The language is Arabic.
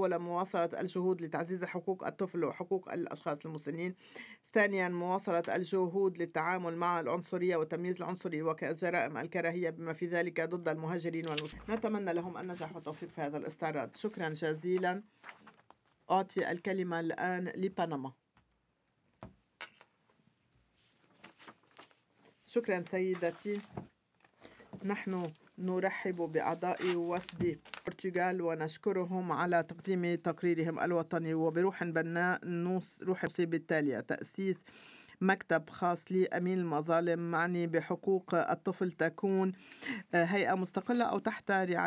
أولا مواصلة الجهود لتعزيز حقوق الطفل وحقوق الأشخاص المسنين. ثانيا مواصلة الجهود للتعامل مع العنصرية والتمييز العنصري وجرائم الكراهية بما في ذلك ضد المهاجرين والمسلمين. نتمنى لهم النجاح والتوفيق في هذا الاستعراض. شكرا جزيلا. أعطي الكلمة الآن لبنما. شكرا سيدتي. نحن نرحب بأعضاء وفد البرتغال ونشكرهم على تقديم تقريرهم الوطني، وبروح بناء روح بالتالية تأسيس مكتب خاص لأمين المظالم معني بحقوق الطفل، تكون هيئة مستقلة أو تحت رعاية